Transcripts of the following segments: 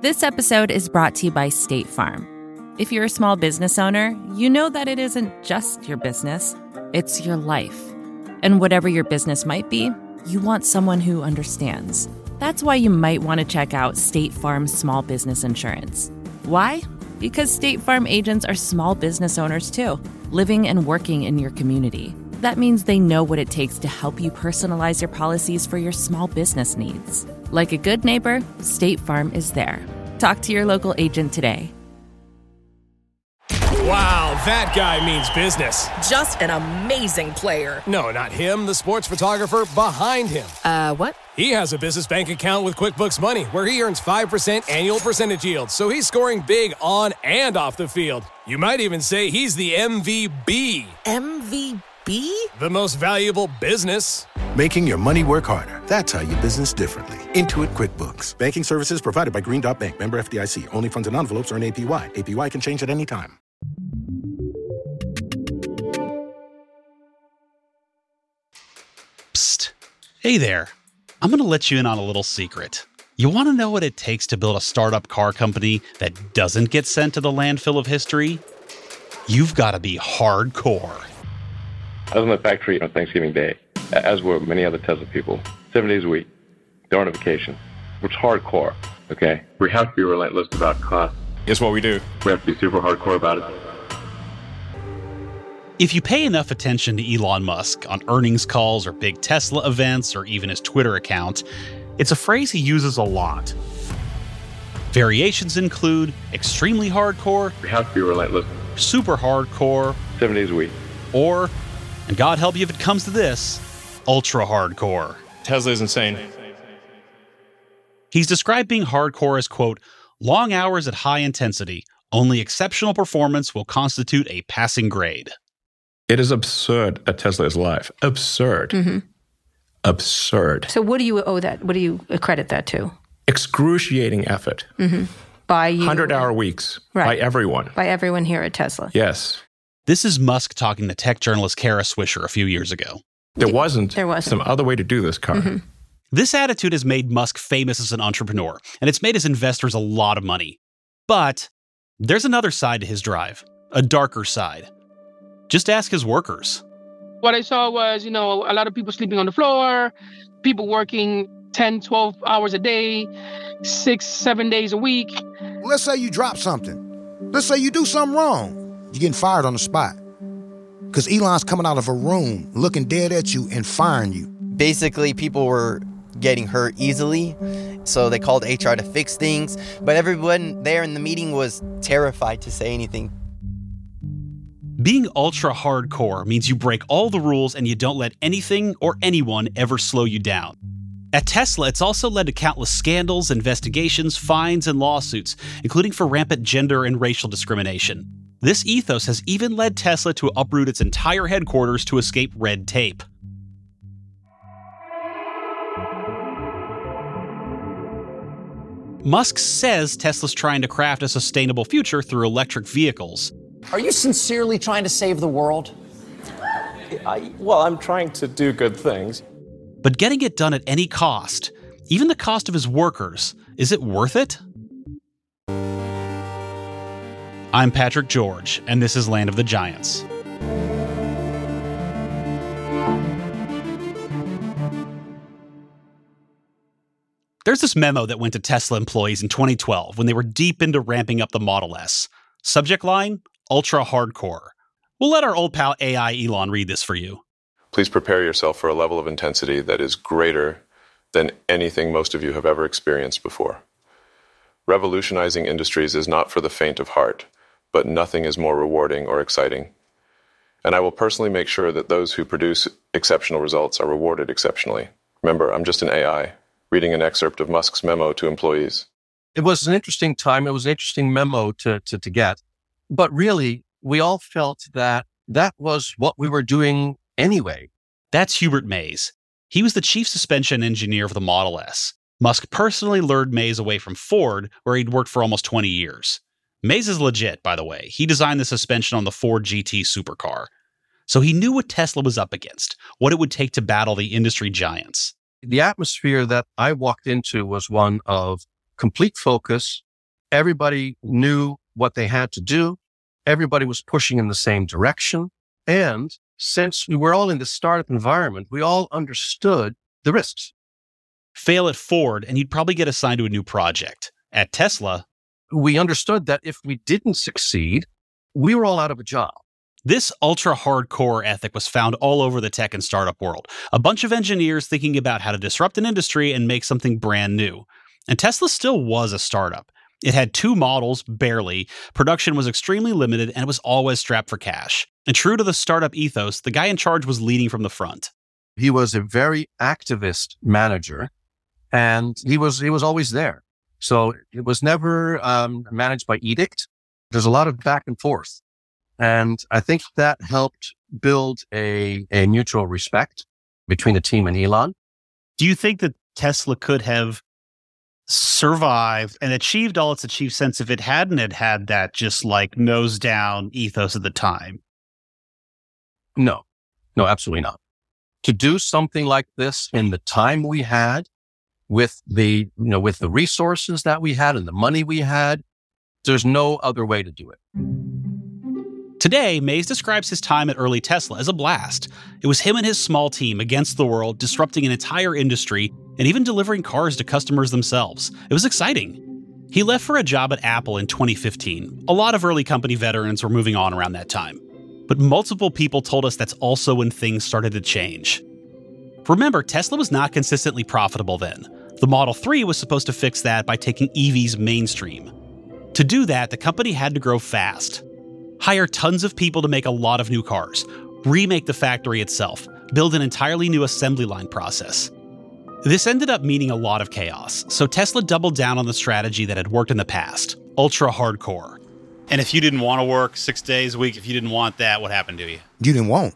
This episode is brought to you by State Farm. If you're a small business owner, you know that it isn't just your business, it's your life. And whatever your business might be, you want someone who understands. That's why you might want to check out State Farm Small Business Insurance. Why? Because State Farm agents are small business owners too, living and working in your community. That means they know what it takes to help you personalize your policies for your small business needs. Like a good neighbor, State Farm is there. Talk to your local agent today. Wow, that guy means business. Just an amazing player. No, not him, the sports photographer behind him. What? He has a business bank account with QuickBooks Money where he earns 5% annual percentage yield, so he's scoring big on and off the field. You might even say he's the MVB. MVP? The most valuable business. Making your money work harder. That's how you business differently. Intuit QuickBooks. Banking services provided by Green Dot Bank. Member FDIC. Only funds and envelopes earn APY. APY can change at any time. Psst. Hey there. I'm going to let you in on a little secret. You want to know what it takes to build a startup car company that doesn't get sent to the landfill of history? You've got to be hardcore. I was in the factory on Thanksgiving Day, as were many other Tesla people, 7 days a week. They're on a vacation. It's hardcore, okay? We have to be relentless about cost. It's what we do. We have to be super hardcore about it. If you pay enough attention to Elon Musk on earnings calls or big Tesla events or even his Twitter account, it's a phrase he uses a lot. Variations include extremely hardcore, We have to be relentless, super hardcore, 7 days a week. or, and God help you if it comes to this, ultra hardcore. Tesla is insane. He's described being hardcore as, quote, long hours at high intensity. Only exceptional performance will constitute a passing grade. It is absurd that Tesla is alive. Absurd. Mm-hmm. Absurd. So what do you owe that? What do you accredit that to? Excruciating effort. Mm-hmm. By you? 100-hour weeks. Right. By everyone. By everyone here at Tesla. Yes. This is Musk talking to tech journalist Kara Swisher a few years ago. There wasn't some other way to do this, Kara. Mm-hmm. This attitude has made Musk famous as an entrepreneur, and it's made his investors a lot of money. But there's another side to his drive, a darker side. Just ask his workers. What I saw was, a lot of people sleeping on the floor, people working 10, 12 hours a day, 6, 7 days a week. Let's say you drop something. Let's say you do something wrong. You're getting fired on the spot. Because Elon's coming out of a room, looking dead at you and firing you. Basically, people were getting hurt easily, so they called HR to fix things. But everyone there in the meeting was terrified to say anything. Being ultra hardcore means you break all the rules and you don't let anything or anyone ever slow you down. At Tesla, it's also led to countless scandals, investigations, fines, and lawsuits, including for rampant gender and racial discrimination. This ethos has even led Tesla to uproot its entire headquarters to escape red tape. Musk says Tesla's trying to craft a sustainable future through electric vehicles. Are you sincerely trying to save the world? I'm trying to do good things. But getting it done at any cost, even the cost of his workers, is it worth it? I'm Patrick George, and this is Land of the Giants. There's this memo that went to Tesla employees in 2012 when they were deep into ramping up the Model S. Subject line, ultra hardcore. We'll let our old pal AI Elon read this for you. Please prepare yourself for a level of intensity that is greater than anything most of you have ever experienced before. Revolutionizing industries is not for the faint of heart, but nothing is more rewarding or exciting. And I will personally make sure that those who produce exceptional results are rewarded exceptionally. Remember, I'm just an AI, reading an excerpt of Musk's memo to employees. It was an interesting time. It was an interesting memo to get. But really, we all felt that that was what we were doing anyway. That's Hubert Mays. He was the chief suspension engineer for the Model S. Musk personally lured Mays away from Ford, where he'd worked for almost 20 years. Mays is legit, by the way. He designed the suspension on the Ford GT supercar. So he knew what Tesla was up against, what it would take to battle the industry giants. The atmosphere that I walked into was one of complete focus, Everybody knew what they had to do. Everybody was pushing in the same direction. And since we were all in the startup environment, we all understood the risks. Fail at Ford, and you'd probably get assigned to a new project. At Tesla, we understood that if we didn't succeed, we were all out of a job. This ultra-hardcore ethic was found all over the tech and startup world. A bunch of engineers thinking about how to disrupt an industry and make something brand new. And Tesla still was a startup. It had 2 models, barely. Production was extremely limited, and it was always strapped for cash. And true to the startup ethos, the guy in charge was leading from the front. He was a very activist manager, and he was always there. So it was never managed by edict. There's a lot of back and forth. And I think that helped build a mutual respect between the team and Elon. Do you think that Tesla could have survived and achieved all it's achieved since if it hadn't had that just like nose down ethos at the time? No, absolutely not. To do something like this in the time we had, with the resources that we had and the money we had, there's no other way to do it. Today, Mays describes his time at early Tesla as a blast. It was him and his small team against the world, disrupting an entire industry and even delivering cars to customers themselves. It was exciting. He left for a job at Apple in 2015. A lot of early company veterans were moving on around that time. But multiple people told us that's also when things started to change. Remember, Tesla was not consistently profitable then. The Model 3 was supposed to fix that by taking EVs mainstream. To do that, the company had to grow fast. Hire tons of people to make a lot of new cars, remake the factory itself, build an entirely new assembly line process. This ended up meaning a lot of chaos, so Tesla doubled down on the strategy that had worked in the past, ultra-hardcore. And if you didn't want to work 6 days a week, if you didn't want that, what happened to you? You didn't want.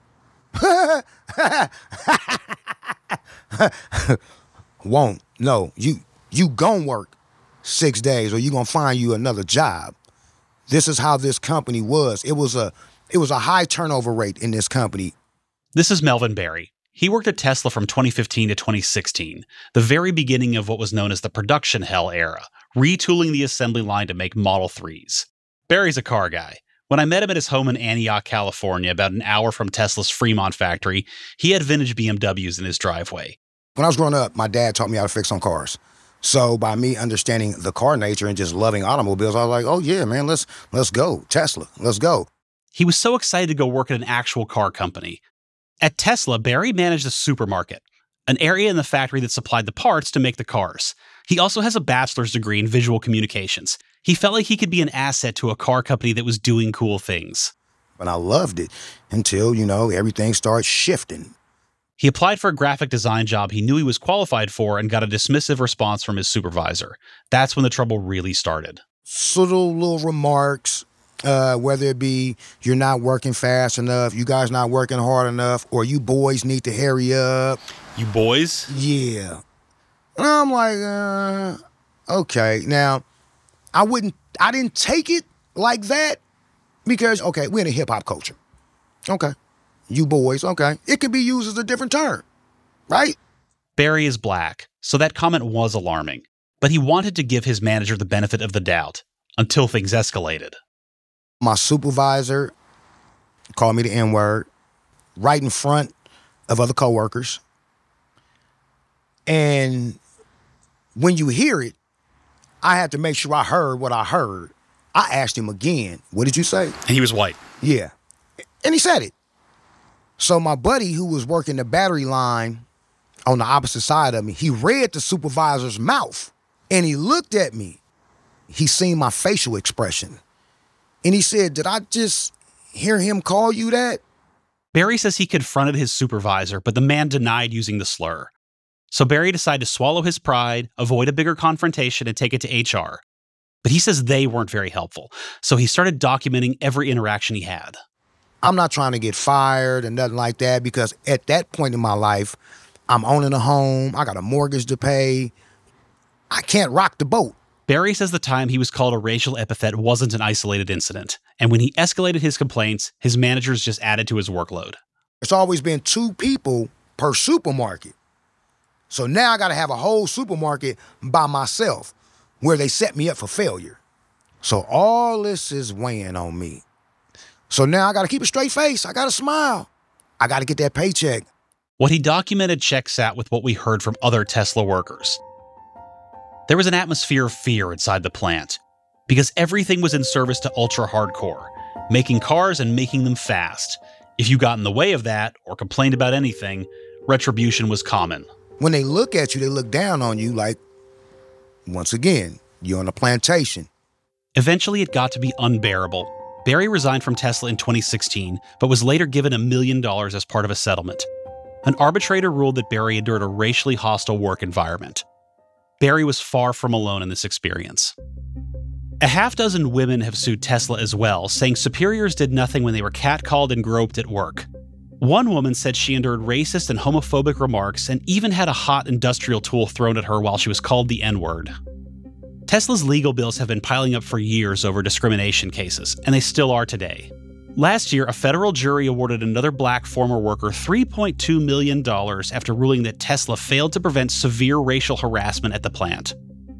Won't. No, you gon' work 6 days or you gonna find you another job. This is how this company was. It was a high turnover rate in this company. This is Melvin Barry. He worked at Tesla from 2015 to 2016, the very beginning of what was known as the production hell era, retooling the assembly line to make Model 3s. Barry's a car guy. When I met him at his home in Antioch, California, about an hour from Tesla's Fremont factory, he had vintage BMWs in his driveway. When I was growing up, my dad taught me how to fix on cars. So by me understanding the car nature and just loving automobiles, I was like, oh yeah, man, let's go. Tesla, let's go. He was so excited to go work at an actual car company. At Tesla, Barry managed a supermarket, an area in the factory that supplied the parts to make the cars. He also has a bachelor's degree in visual communications. He felt like he could be an asset to a car company that was doing cool things. And I loved it until, everything started shifting. He applied for a graphic design job he knew he was qualified for and got a dismissive response from his supervisor. That's when the trouble really started. Little remarks, whether it be you're not working fast enough, you guys not working hard enough, or you boys need to hurry up. You boys? Yeah. And I'm like, okay. Now, I didn't take it like that because, okay, we're in a hip-hop culture. Okay. You boys, okay. It could be used as a different term, right? Barry is black, so that comment was alarming. But he wanted to give his manager the benefit of the doubt until things escalated. My supervisor called me the N-word right in front of other coworkers. And when you hear it, I had to make sure I heard what I heard. I asked him again, what did you say? And he was white. Yeah. And he said it. So my buddy who was working the battery line on the opposite side of me, he read the supervisor's mouth and he looked at me. He seen my facial expression. And he said, did I just hear him call you that? Barry says he confronted his supervisor, but the man denied using the slur. So Barry decided to swallow his pride, avoid a bigger confrontation, and take it to HR. But he says they weren't very helpful, so he started documenting every interaction he had. I'm not trying to get fired or nothing like that because at that point in my life, I'm owning a home, I got a mortgage to pay. I can't rock the boat. Barry says the time he was called a racial epithet wasn't an isolated incident, and when he escalated his complaints, his managers just added to his workload. It's always been 2 people per supermarket. So now I got to have a whole supermarket by myself where they set me up for failure. So all this is weighing on me. So now I got to keep a straight face. I got to smile. I got to get that paycheck. What he documented checks out with what we heard from other Tesla workers. There was an atmosphere of fear inside the plant because everything was in service to ultra-hardcore, making cars and making them fast. If you got in the way of that or complained about anything, retribution was common. When they look at you, they look down on you like, once again, you're on a plantation. Eventually, it got to be unbearable. Barry resigned from Tesla in 2016, but was later given $1 million as part of a settlement. An arbitrator ruled that Barry endured a racially hostile work environment. Barry was far from alone in this experience. A half dozen women have sued Tesla as well, saying superiors did nothing when they were catcalled and groped at work. One woman said she endured racist and homophobic remarks and even had a hot industrial tool thrown at her while she was called the N-word. Tesla's legal bills have been piling up for years over discrimination cases, and they still are today. Last year, a federal jury awarded another black former worker $3.2 million after ruling that Tesla failed to prevent severe racial harassment at the plant.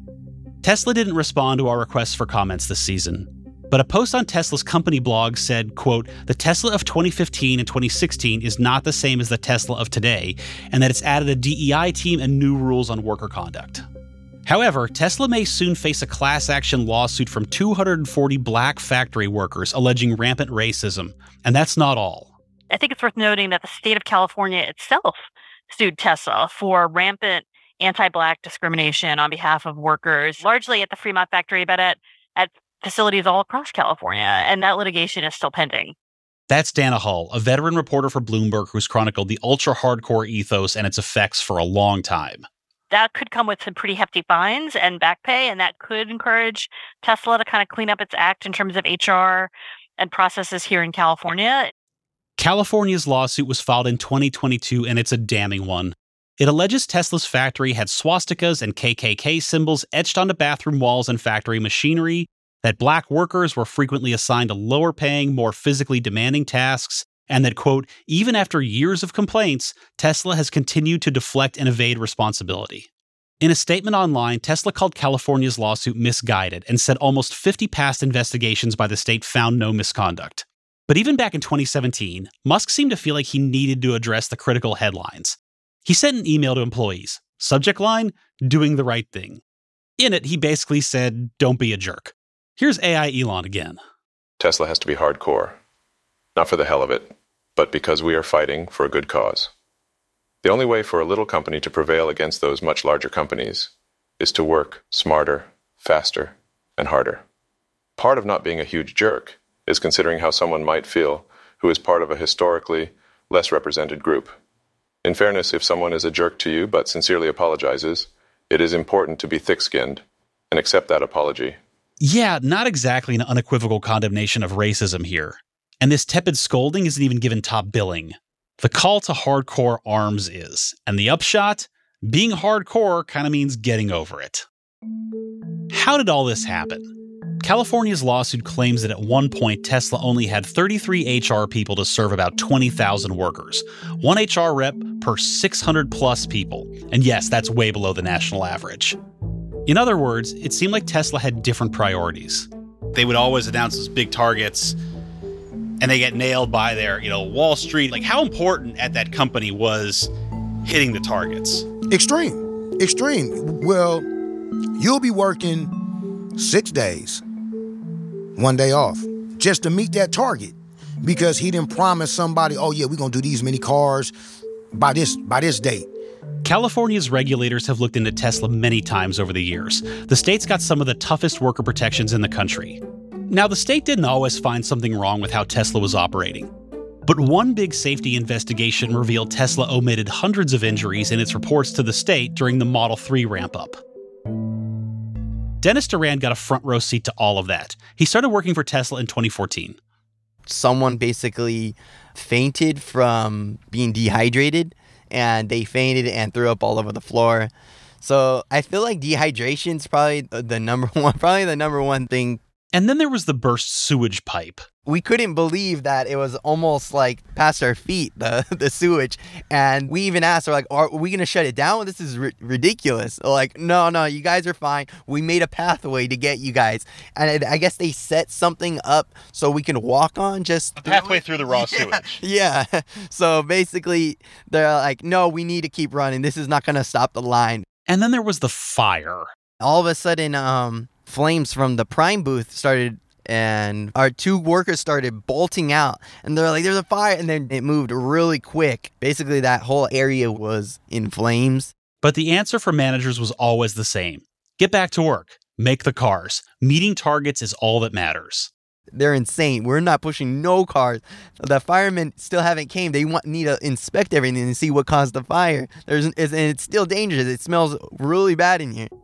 Tesla didn't respond to our requests for comments this season, but a post on Tesla's company blog said, quote, "The Tesla of 2015 and 2016 is not the same as the Tesla of today, and that it's added a DEI team and new rules on worker conduct." However, Tesla may soon face a class action lawsuit from 240 black factory workers alleging rampant racism, and that's not all. I think it's worth noting that the state of California itself sued Tesla for rampant anti-black discrimination on behalf of workers, largely at the Fremont factory, but at facilities all across California, and that litigation is still pending. That's Dana Hull, a veteran reporter for Bloomberg who's chronicled the ultra-hardcore ethos and its effects for a long time. That could come with some pretty hefty fines and back pay, and that could encourage Tesla to kind of clean up its act in terms of HR and processes here in California. California's lawsuit was filed in 2022, and it's a damning one. It alleges Tesla's factory had swastikas and KKK symbols etched onto bathroom walls and factory machinery, that black workers were frequently assigned to lower-paying, more physically demanding tasks, and that, quote, even after years of complaints, Tesla has continued to deflect and evade responsibility. In a statement online, Tesla called California's lawsuit misguided and said almost 50 past investigations by the state found no misconduct. But even back in 2017, Musk seemed to feel like he needed to address the critical headlines. He sent an email to employees. Subject line, doing the right thing. In it, he basically said, don't be a jerk. Here's AI Elon again. Tesla has to be hardcore. Not for the hell of it, but because we are fighting for a good cause. The only way for a little company to prevail against those much larger companies is to work smarter, faster, and harder. Part of not being a huge jerk is considering how someone might feel who is part of a historically less represented group. In fairness, if someone is a jerk to you but sincerely apologizes, it is important to be thick-skinned and accept that apology. Yeah, not exactly an unequivocal condemnation of racism here. And this tepid scolding isn't even given top billing. The call to hardcore arms is. And the upshot? Being hardcore kind of means getting over it. How did all this happen? California's lawsuit claims that at one point Tesla only had 33 HR people to serve about 20,000 workers. One HR rep per 600 plus people. And yes, that's way below the national average. In other words, it seemed like Tesla had different priorities. They would always announce those big targets, and they get nailed by their, Wall Street. Like, how important at that company was hitting the targets? Extreme. Well, you'll be working 6 days, 1 day off, just to meet that target. Because he didn't promise somebody, oh yeah, we're going to do these many cars by this date. California's regulators have looked into Tesla many times over the years. The state's got some of the toughest worker protections in the country. Now, the state didn't always find something wrong with how Tesla was operating. But one big safety investigation revealed Tesla omitted hundreds of injuries in its reports to the state during the Model 3 ramp-up. Dennis Duran got a front row seat to all of that. He started working for Tesla in 2014. Someone basically fainted from being dehydrated, and they fainted and threw up all over the floor. So I feel like dehydration is probably the number one thing And then there was the burst sewage pipe. We couldn't believe that it was almost like past our feet, the sewage. And we even asked, are we going to shut it down? This is ridiculous. Like, no, you guys are fine. We made a pathway to get you guys. And I guess they set something up so we can walk on just... A pathway through the raw sewage. Yeah. So basically, they're like, no, we need to keep running. This is not going to stop the line. And then there was the fire. All of a sudden, flames from the Prime booth started, and our 2 workers started bolting out, and they're like, there's a fire, and then it moved really quick. Basically, that whole area was in flames. But the answer for managers was always the same. Get back to work. Make the cars. Meeting targets is all that matters. They're insane. We're not pushing no cars. The firemen still haven't came. They need to inspect everything and see what caused the fire. And it's still dangerous. It smells really bad in here.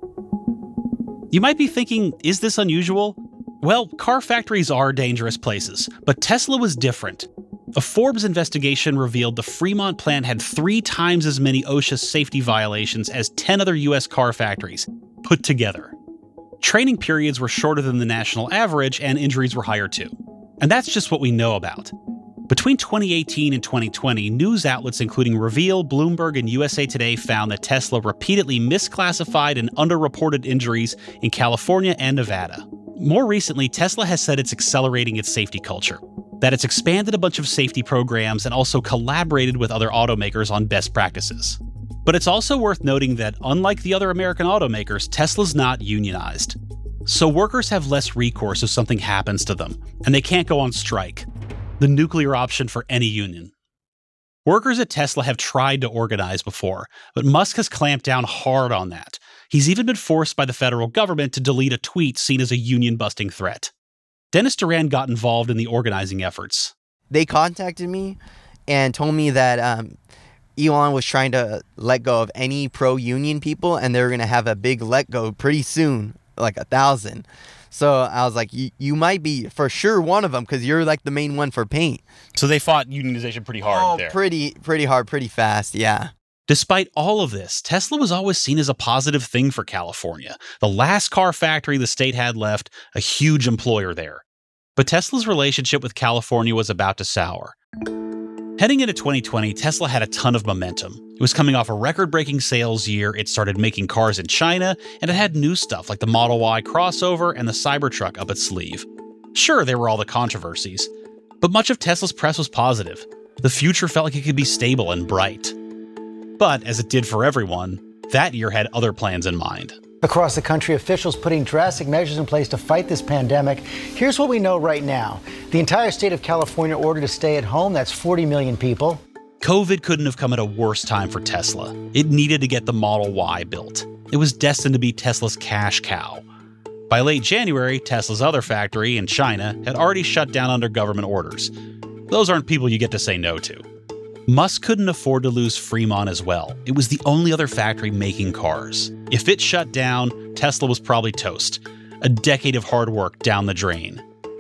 You might be thinking, is this unusual? Well, car factories are dangerous places, but Tesla was different. A Forbes investigation revealed the Fremont plant had 3 times as many OSHA safety violations as 10 other U.S. car factories put together. Training periods were shorter than the national average, and injuries were higher too. And that's just what we know about. Between 2018 and 2020, news outlets including Reveal, Bloomberg, and USA Today found that Tesla repeatedly misclassified and underreported injuries in California and Nevada. More recently, Tesla has said it's accelerating its safety culture, that it's expanded a bunch of safety programs and also collaborated with other automakers on best practices. But it's also worth noting that, unlike the other American automakers, Tesla's not unionized. So workers have less recourse if something happens to them, and they can't go on strike. The nuclear option for any union. Workers at Tesla have tried to organize before, but Musk has clamped down hard on that. He's even been forced by the federal government to delete a tweet seen as a union-busting threat. Dennis Duran got involved in the organizing efforts. They contacted me and told me that Elon was trying to let go of any pro-union people, and they were going to have a big let go pretty soon, like 1,000. So I was like, you might be for sure one of them because you're like the main one for paint. So they fought unionization pretty hard there. Pretty hard, pretty fast, yeah. Despite all of this, Tesla was always seen as a positive thing for California. The last car factory the state had left, a huge employer there. But Tesla's relationship with California was about to sour. Heading into 2020, Tesla had a ton of momentum. It was coming off a record-breaking sales year, it started making cars in China, and it had new stuff like the Model Y crossover and the Cybertruck up its sleeve. Sure, there were all the controversies, but much of Tesla's press was positive. The future felt like it could be stable and bright. But, as it did for everyone, that year had other plans in mind. Across the country, officials putting drastic measures in place to fight this pandemic. Here's what we know right now. The entire state of California ordered to stay at home. That's 40 million people. COVID couldn't have come at a worse time for Tesla. It needed to get the Model Y built. It was destined to be Tesla's cash cow. By late January, Tesla's other factory in China had already shut down under government orders. Those aren't people you get to say no to. Musk couldn't afford to lose Fremont as well. It was the only other factory making cars. If it shut down, Tesla was probably toast. A decade of hard work down the drain.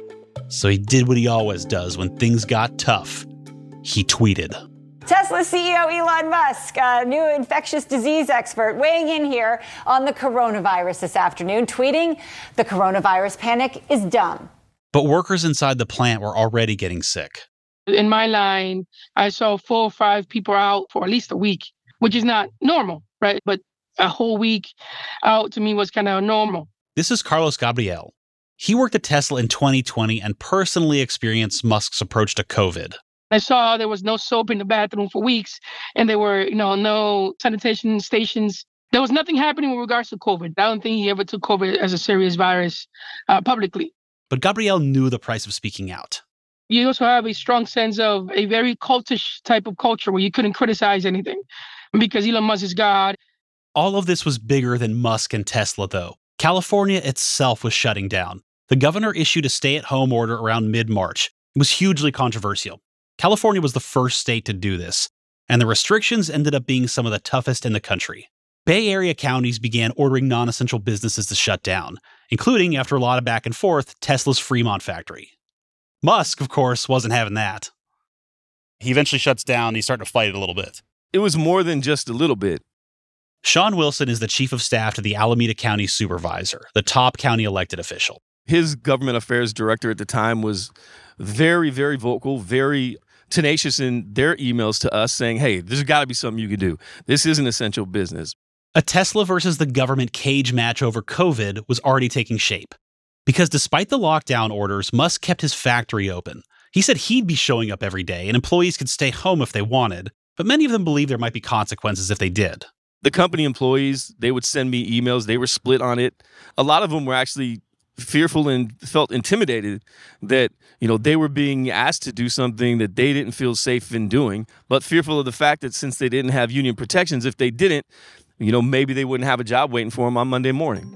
So he did what he always does when things got tough. He tweeted. Tesla CEO Elon Musk, a new infectious disease expert, weighing in here on the coronavirus this afternoon, tweeting, "The coronavirus panic is dumb." But workers inside the plant were already getting sick. In my line, I saw 4 or 5 people out for at least a week, which is not normal, right? But a whole week out to me was kind of normal. This is Carlos Gabriel. He worked at Tesla in 2020 and personally experienced Musk's approach to COVID. I saw there was no soap in the bathroom for weeks, and there were, no sanitation stations. There was nothing happening with regards to COVID. I don't think he ever took COVID as a serious virus publicly. But Gabriel knew the price of speaking out. You also have a strong sense of a very cultish type of culture where you couldn't criticize anything because Elon Musk is God. All of this was bigger than Musk and Tesla, though. California itself was shutting down. The governor issued a stay-at-home order around mid-March. It was hugely controversial. California was the first state to do this, and the restrictions ended up being some of the toughest in the country. Bay Area counties began ordering non-essential businesses to shut down, including, after a lot of back and forth, Tesla's Fremont factory. Musk, of course, wasn't having that. He eventually shuts down and he's starting to fight it a little bit. It was more than just a little bit. Sean Wilson is the chief of staff to the Alameda County Supervisor, the top county elected official. His government affairs director at the time was very, very vocal, very tenacious in their emails to us saying, hey, there's got to be something you can do. This is an essential business. A Tesla versus the government cage match over COVID was already taking shape. Because despite the lockdown orders, Musk kept his factory open. He said he'd be showing up every day and employees could stay home if they wanted, but many of them believed there might be consequences if they did. The company employees, they would send me emails. They were split on it. A lot of them were actually fearful and felt intimidated that, they were being asked to do something that they didn't feel safe in doing, but fearful of the fact that since they didn't have union protections, if they didn't, maybe they wouldn't have a job waiting for them on Monday morning.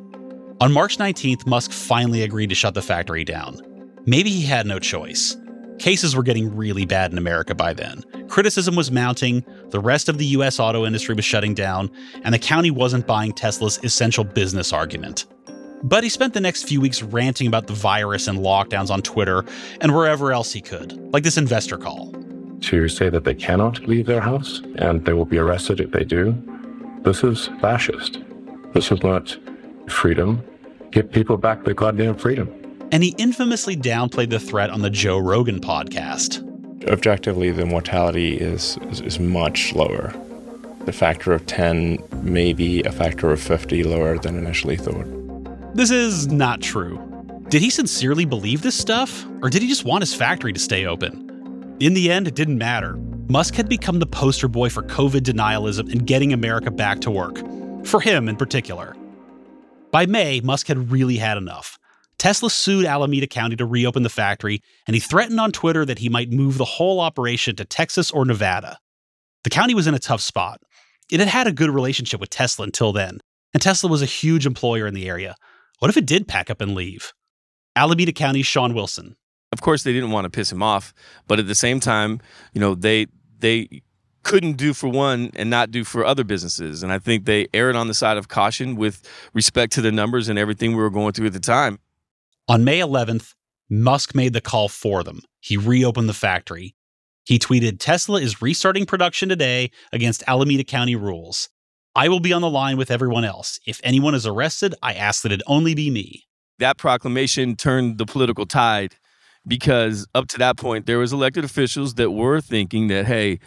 On March 19th, Musk finally agreed to shut the factory down. Maybe he had no choice. Cases were getting really bad in America by then. Criticism was mounting, the rest of the U.S. auto industry was shutting down, and the county wasn't buying Tesla's essential business argument. But he spent the next few weeks ranting about the virus and lockdowns on Twitter and wherever else he could, like this investor call. To say that they cannot leave their house and they will be arrested if they do, this is fascist. This is not freedom. Give people back their goddamn freedom. And he infamously downplayed the threat on the Joe Rogan podcast. Objectively, the mortality is much lower. The factor of 10, maybe a factor of 50 lower than initially thought. This is not true. Did he sincerely believe this stuff? Or did he just want his factory to stay open? In the end, it didn't matter. Musk had become the poster boy for COVID denialism and getting America back to work. For him in particular. By May, Musk had really had enough. Tesla sued Alameda County to reopen the factory, and he threatened on Twitter that he might move the whole operation to Texas or Nevada. The county was in a tough spot. It had had a good relationship with Tesla until then, and Tesla was a huge employer in the area. What if it did pack up and leave? Alameda County's Sean Wilson. Of course, they didn't want to piss him off, but at the same time, they couldn't do for one and not do for other businesses. And I think they erred on the side of caution with respect to the numbers and everything we were going through at the time. On May 11th, Musk made the call for them. He reopened the factory. He tweeted, "Tesla is restarting production today against Alameda County rules. I will be on the line with everyone else. If anyone is arrested, I ask that it only be me." That proclamation turned the political tide because up to that point, there was elected officials that were thinking that, hey,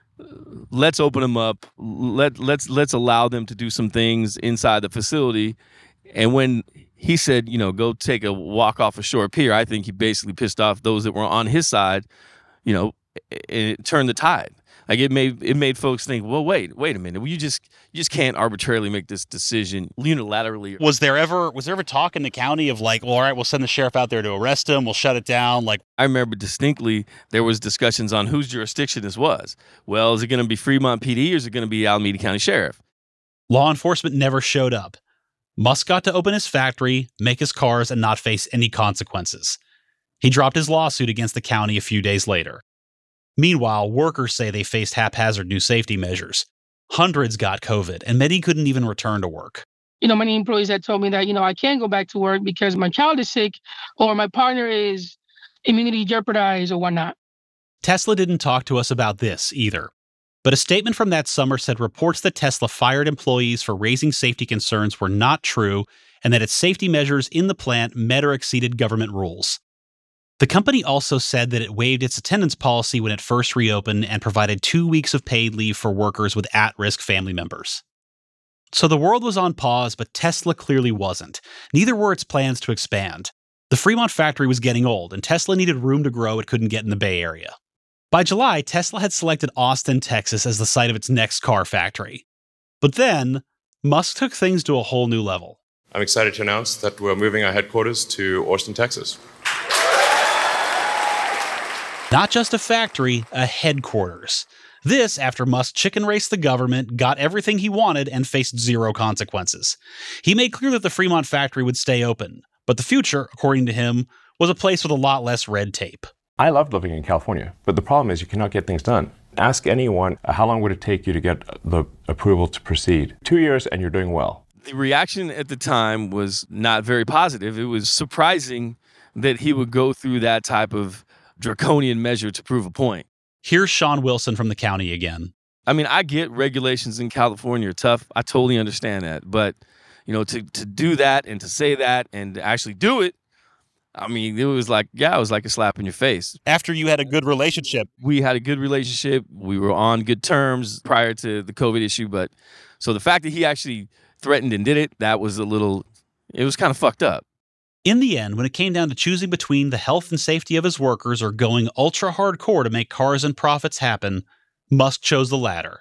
let's open them up. Let's allow them to do some things inside the facility. And when he said, go take a walk off a shore pier, I think he basically pissed off those that were on his side, and it turned the tide. Like it made folks think, well, wait a minute. You just can't arbitrarily make this decision unilaterally. Was there ever talk in the county of like, well, all right, we'll send the sheriff out there to arrest him. We'll shut it down. Like, I remember distinctly there was discussions on whose jurisdiction this was. Well, is it going to be Fremont PD or is it going to be Alameda County Sheriff? Law enforcement never showed up. Musk got to open his factory, make his cars, and not face any consequences. He dropped his lawsuit against the county a few days later. Meanwhile, workers say they faced haphazard new safety measures. Hundreds got COVID, and many couldn't even return to work. Many employees had told me that, I can't go back to work because my child is sick or my partner is immunity jeopardized or whatnot. Tesla didn't talk to us about this either. But a statement from that summer said reports that Tesla fired employees for raising safety concerns were not true and that its safety measures in the plant met or exceeded government rules. The company also said that it waived its attendance policy when it first reopened and provided 2 weeks of paid leave for workers with at-risk family members. So the world was on pause, but Tesla clearly wasn't. Neither were its plans to expand. The Fremont factory was getting old, and Tesla needed room to grow it couldn't get in the Bay Area. By July, Tesla had selected Austin, Texas as the site of its next car factory. But then, Musk took things to a whole new level. I'm excited to announce that we're moving our headquarters to Austin, Texas. Not just a factory, a headquarters. This after Musk chicken raced the government, got everything he wanted, and faced zero consequences. He made clear that the Fremont factory would stay open, but the future, according to him, was a place with a lot less red tape. I loved living in California, but the problem is you cannot get things done. Ask anyone, how long would it take you to get the approval to proceed? 2 years and you're doing well. The reaction at the time was not very positive. It was surprising that he would go through that type of draconian measure to prove a point. Here's Sean Wilson from the county again. I mean, I get regulations in California are tough. I totally understand that. But, to do that and to say that and to actually do it I mean, it was like a slap in your face. After you had a good relationship. We had a good relationship. We were on good terms prior to the COVID issue. But so the fact that he actually threatened and did it, it was kind of fucked up. In the end, when it came down to choosing between the health and safety of his workers or going ultra hardcore to make cars and profits happen, Musk chose the latter.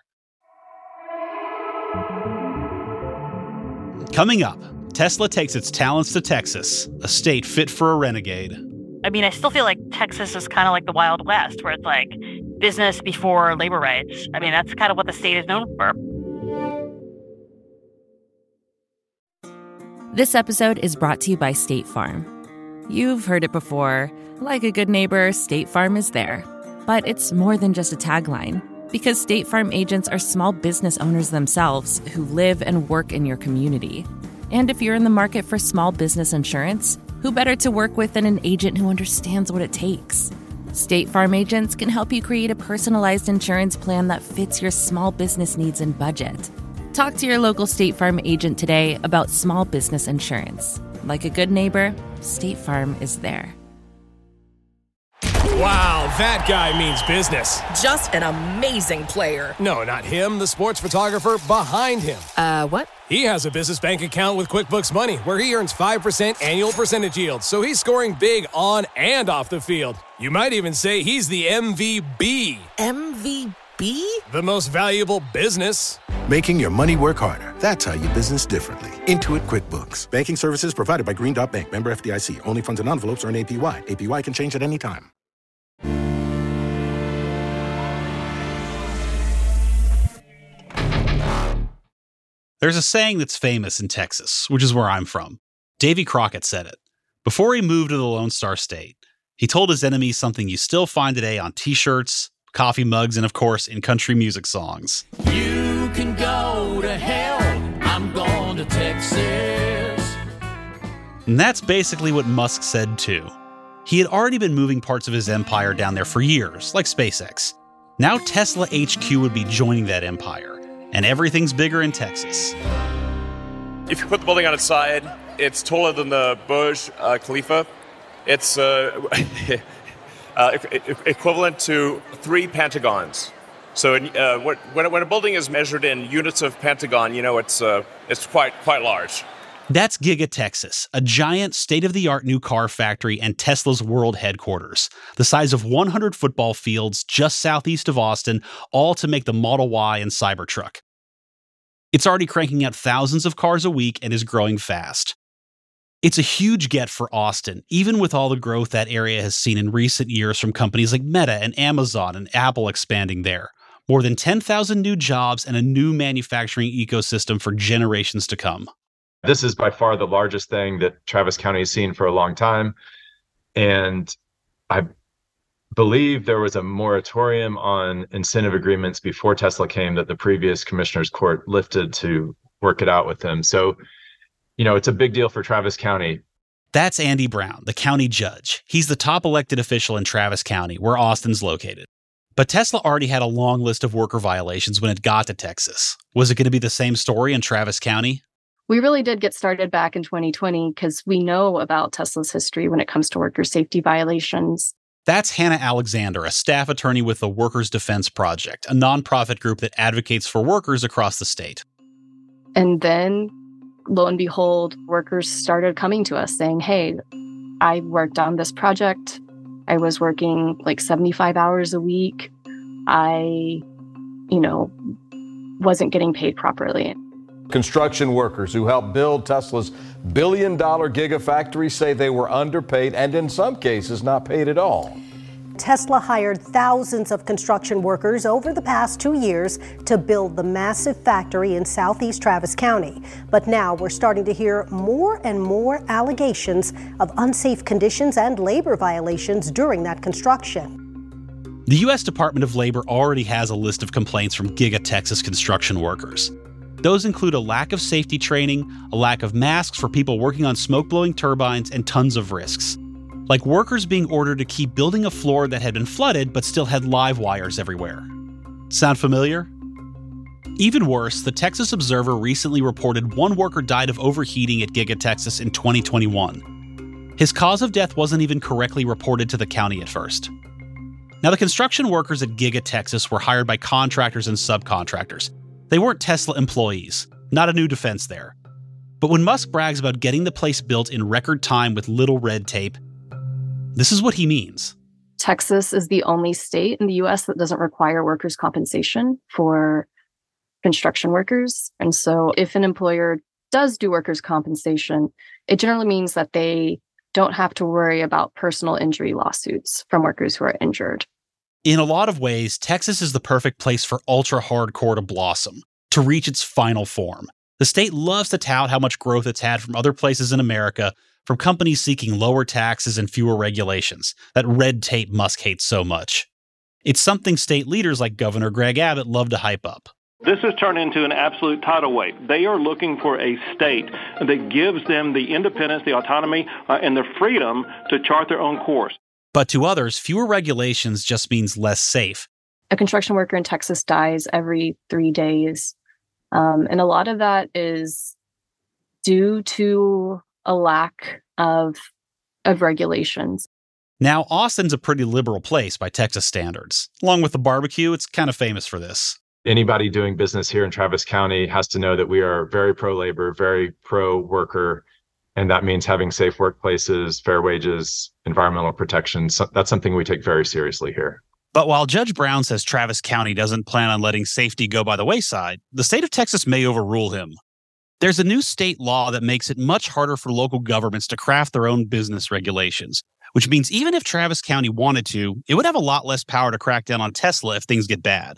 Coming up, Tesla takes its talents to Texas, a state fit for a renegade. I mean, I still feel like Texas is kind of like the Wild West, where it's like business before labor rights. I mean, that's kind of what the state is known for. This episode is brought to you by State Farm. You've heard it before. Like a good neighbor, State Farm is there. But it's more than just a tagline, because State Farm agents are small business owners themselves who live and work in your community. And if you're in the market for small business insurance, who better to work with than an agent who understands what it takes? State Farm agents can help you create a personalized insurance plan that fits your small business needs and budget. Talk to your local State Farm agent today about small business insurance. Like a good neighbor, State Farm is there. Wow, that guy means business. Just an amazing player. No, not him, the sports photographer behind him. What? He has a business bank account with QuickBooks Money where he earns 5% annual percentage yield, so he's scoring big on and off the field. You might even say he's the MVB. MVP? The most valuable business. Making your money work harder. That's how you business differently. Intuit QuickBooks. Banking services provided by Green Dot Bank. Member FDIC. Only funds and envelopes earn APY. APY can change at any time. There's a saying that's famous in Texas, which is where I'm from. Davy Crockett said it. Before he moved to the Lone Star State, he told his enemies something you still find today on t-shirts, coffee mugs, and of course, in country music songs. You can go to hell, I'm going to Texas. And that's basically what Musk said too. He had already been moving parts of his empire down there for years, like SpaceX. Now Tesla HQ would be joining that empire. And everything's bigger in Texas. If you put the building on its side, it's taller than the Burj Khalifa. It's equivalent to 3 pentagons. So when a building is measured in units of pentagon, it's quite large. That's Giga Texas, a giant state-of-the-art new car factory and Tesla's world headquarters, the size of 100 football fields just southeast of Austin, all to make the Model Y and Cybertruck. It's already cranking out thousands of cars a week and is growing fast. It's a huge get for Austin, even with all the growth that area has seen in recent years from companies like Meta and Amazon and Apple expanding there. More than 10,000 new jobs and a new manufacturing ecosystem for generations to come. This is by far the largest thing that Travis County has seen for a long time. And I believe there was a moratorium on incentive agreements before Tesla came that the previous commissioner's court lifted to work it out with them. So, it's a big deal for Travis County. That's Andy Brown, the county judge. He's the top elected official in Travis County, where Austin's located. But Tesla already had a long list of worker violations when it got to Texas. Was it going to be the same story in Travis County? We really did get started back in 2020 because we know about Tesla's history when it comes to worker safety violations. That's Hannah Alexander, a staff attorney with the Workers' Defense Project, a nonprofit group that advocates for workers across the state. And then, lo and behold, workers started coming to us saying, hey, I worked on this project. I was working like 75 hours a week. I, wasn't getting paid properly. Construction workers who helped build Tesla's billion-dollar gigafactory say they were underpaid and in some cases not paid at all. Tesla hired thousands of construction workers over the past 2 years to build the massive factory in southeast Travis County. But now we're starting to hear more and more allegations of unsafe conditions and labor violations during that construction. The U.S. Department of Labor already has a list of complaints from Giga Texas construction workers. Those include a lack of safety training, a lack of masks for people working on smoke-blowing turbines, and tons of risks. Like workers being ordered to keep building a floor that had been flooded but still had live wires everywhere. Sound familiar? Even worse, the Texas Observer recently reported one worker died of overheating at Giga Texas in 2021. His cause of death wasn't even correctly reported to the county at first. Now, the construction workers at Giga Texas were hired by contractors and subcontractors. They weren't Tesla employees. Not a new defense there. But when Musk brags about getting the place built in record time with little red tape, this is what he means. Texas is the only state in the U.S. that doesn't require workers' compensation for construction workers. And so if an employer does do workers' compensation, it generally means that they don't have to worry about personal injury lawsuits from workers who are injured. In a lot of ways, Texas is the perfect place for ultra-hardcore to blossom, to reach its final form. The state loves to tout how much growth it's had from other places in America, from companies seeking lower taxes and fewer regulations, that red tape Musk hates so much. It's something state leaders like Governor Greg Abbott love to hype up. This has turned into an absolute tidal wave. They are looking for a state that gives them the independence, the autonomy, and the freedom to chart their own course. But to others, fewer regulations just means less safe. A construction worker in Texas dies every 3 days. And a lot of that is due to a lack of regulations. Now, Austin's a pretty liberal place by Texas standards. Along with the barbecue, it's kind of famous for this. Anybody doing business here in Travis County has to know that we are very pro-labor, very pro-worker, and that means having safe workplaces, fair wages, environmental protection. So that's something we take very seriously here. But while Judge Brown says Travis County doesn't plan on letting safety go by the wayside, the state of Texas may overrule him. There's a new state law that makes it much harder for local governments to craft their own business regulations, which means even if Travis County wanted to, it would have a lot less power to crack down on Tesla if things get bad.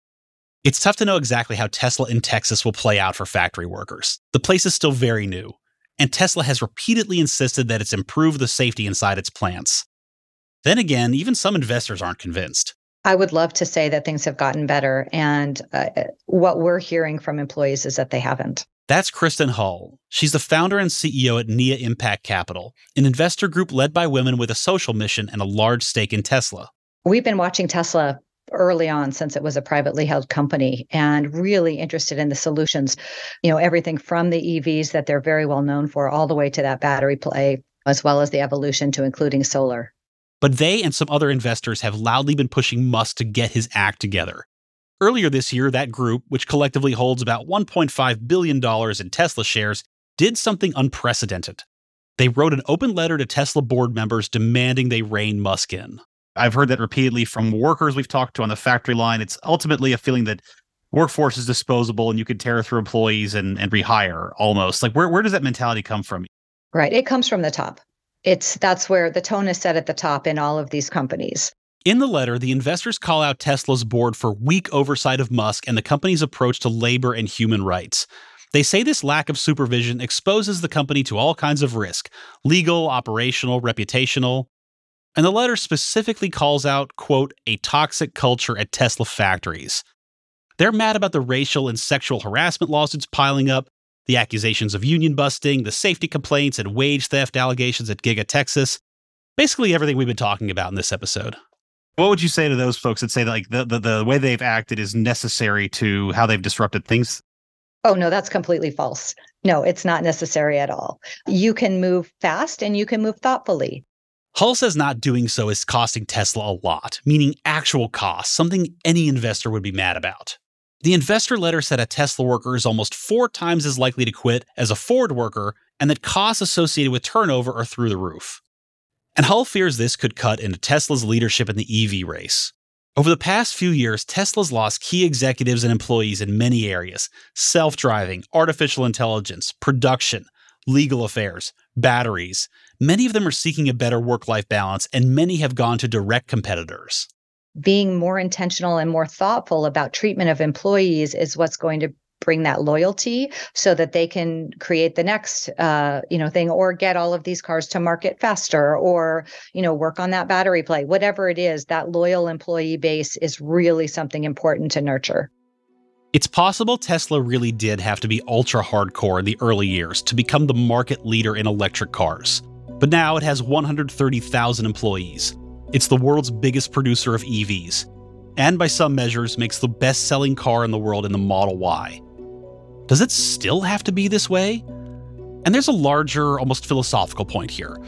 It's tough to know exactly how Tesla in Texas will play out for factory workers. The place is still very new, and Tesla has repeatedly insisted that it's improved the safety inside its plants. Then again, even some investors aren't convinced. I would love to say that things have gotten better, and what we're hearing from employees is that they haven't. That's Kristen Hull. She's the founder and CEO at NIA Impact Capital, an investor group led by women with a social mission and a large stake in Tesla. We've been watching Tesla early on since it was a privately held company and really interested in the solutions, everything from the EVs that they're very well known for all the way to that battery play, as well as the evolution to including solar. But they and some other investors have loudly been pushing Musk to get his act together. Earlier this year, that group, which collectively holds about $1.5 billion in Tesla shares, did something unprecedented. They wrote an open letter to Tesla board members demanding they rein Musk in. I've heard that repeatedly from workers we've talked to on the factory line. It's ultimately a feeling that workforce is disposable and you could tear through employees and rehire almost. Like, where does that mentality come from? Right. It comes from the top. That's where the tone is set at the top in all of these companies. In the letter, the investors call out Tesla's board for weak oversight of Musk and the company's approach to labor and human rights. They say this lack of supervision exposes the company to all kinds of risk, legal, operational, reputational. And the letter specifically calls out, quote, a toxic culture at Tesla factories. They're mad about the racial and sexual harassment lawsuits piling up, the accusations of union busting, the safety complaints and wage theft allegations at Giga Texas. Basically everything we've been talking about in this episode. What would you say to those folks that say that, like, the way they've acted is necessary to how they've disrupted things? Oh, no, that's completely false. No, it's not necessary at all. You can move fast and you can move thoughtfully. Hull says not doing so is costing Tesla a lot, meaning actual costs, something any investor would be mad about. The investor letter said a Tesla worker is almost 4 times as likely to quit as a Ford worker, and that costs associated with turnover are through the roof. And Hull fears this could cut into Tesla's leadership in the EV race. Over the past few years, Tesla's lost key executives and employees in many areas: self-driving, artificial intelligence, production, legal affairs, batteries. Many of them are seeking a better work-life balance, and many have gone to direct competitors. Being more intentional and more thoughtful about treatment of employees is what's going to bring that loyalty so that they can create the next thing, or get all of these cars to market faster, or work on that battery play. Whatever it is, that loyal employee base is really something important to nurture. It's possible Tesla really did have to be ultra hardcore in the early years to become the market leader in electric cars. But now it has 130,000 employees. It's the world's biggest producer of EVs, and by some measures makes the best-selling car in the world in the Model Y. Does it still have to be this way? And there's a larger, almost philosophical point here.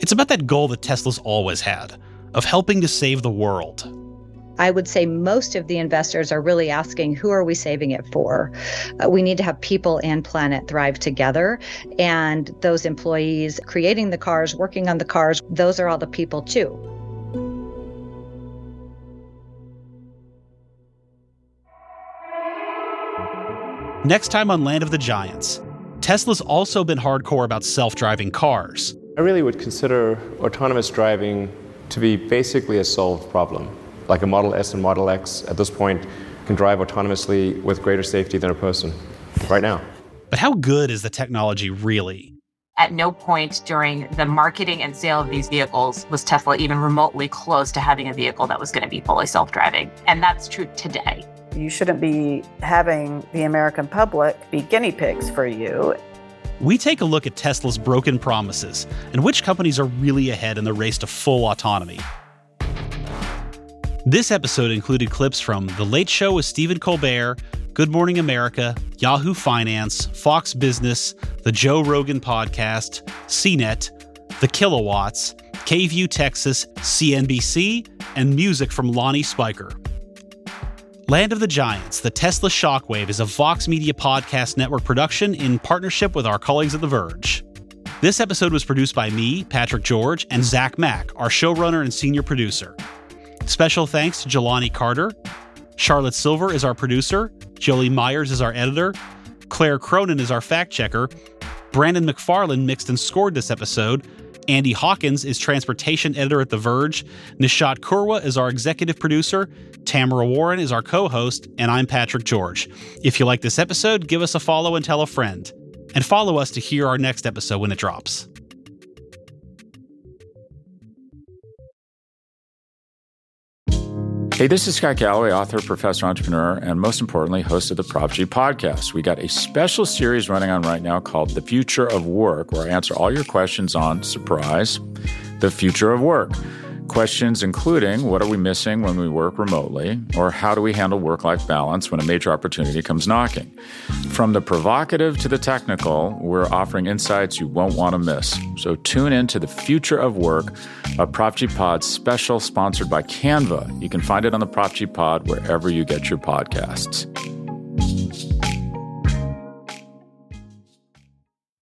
It's about that goal that Tesla's always had, of helping to save the world. I would say most of the investors are really asking, who are we saving it for? We need to have people and planet thrive together. And those employees creating the cars, working on the cars, those are all the people too. Next time on Land of the Giants, Tesla's also been hardcore about self-driving cars. I really would consider autonomous driving to be basically a solved problem. Like a Model S and Model X at this point can drive autonomously with greater safety than a person right now. But how good is the technology really? At no point during the marketing and sale of these vehicles was Tesla even remotely close to having a vehicle that was going to be fully self-driving. And that's true today. You shouldn't be having the American public be guinea pigs for you. We take a look at Tesla's broken promises and which companies are really ahead in the race to full autonomy. This episode included clips from The Late Show with Stephen Colbert, Good Morning America, Yahoo Finance, Fox Business, The Joe Rogan Podcast, CNET, The Kilowatts, KVUE Texas, CNBC, and music from Lonnie Spiker. Land of the Giants, the Tesla Shockwave is a Vox Media Podcast Network production in partnership with our colleagues at The Verge. This episode was produced by me, Patrick George, and Zach Mack, our showrunner and senior producer. Special thanks to Jelani Carter. Charlotte Silver is our producer. Jolie Myers is our editor. Claire Cronin is our fact-checker. Brandon McFarland mixed and scored this episode. Andy Hawkins is transportation editor at The Verge. Nishat Kurwa is our executive producer. Tamara Warren is our co-host. And I'm Patrick George. If you like this episode, give us a follow and tell a friend. And follow us to hear our next episode when it drops. Hey, this is Scott Galloway, author, professor, entrepreneur, and most importantly, host of the Prop G podcast. We got a special series running on right now called The Future of Work, where I answer all your questions on, surprise, the future of work. Questions including, what are we missing when we work remotely? Or how do we handle work-life balance when a major opportunity comes knocking? From the provocative to the technical, we're offering insights you won't want to miss. So tune in to The Future of Work, a Prop G Pod special sponsored by Canva. You can find it on the Prop G Pod wherever you get your podcasts.